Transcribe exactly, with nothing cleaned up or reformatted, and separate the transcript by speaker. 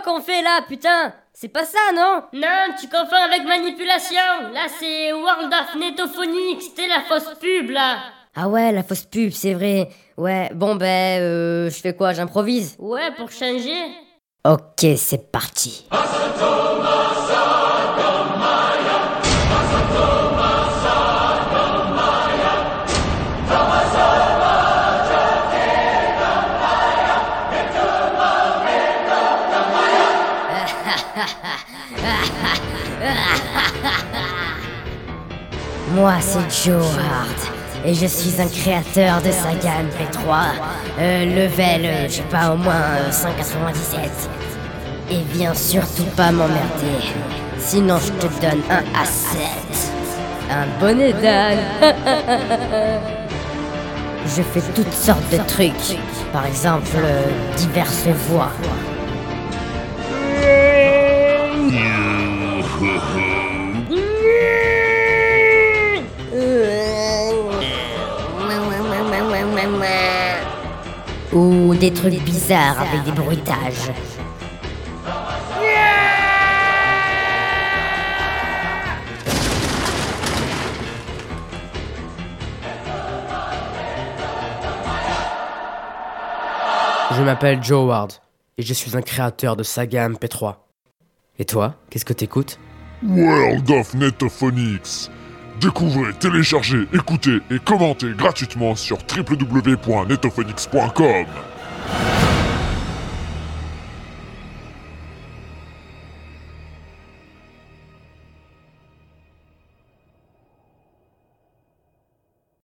Speaker 1: qu'on fait là, putain? C'est pas ça, non?
Speaker 2: Non, tu confonds avec manipulation. Là, c'est World of Netophonics. C'était la fausse pub, là.
Speaker 1: Ah ouais, la fausse pub, c'est vrai. Ouais, bon ben, euh, je fais quoi? J'improvise?
Speaker 2: Ouais, pour changer.
Speaker 1: Ok, c'est parti. Moi, c'est Joe Hart, et je suis un créateur de saga M P trois, euh, level, euh, je sais pas, au moins euh, cent quatre-vingt-dix-sept. Et viens surtout pas m'emmerder, sinon je te donne un A sept. Un bonnet d'âne. Je fais toutes sortes de trucs, par exemple, euh, diverses voix. Ou des trucs bizarres avec des bruitages.
Speaker 3: Je m'appelle Joe Ward, et je suis un créateur de saga M P trois. Et toi, qu'est-ce que t'écoutes?
Speaker 4: World of Netophonics. Découvrez, téléchargez, écoutez et commentez gratuitement sur w w w point netophonics point com.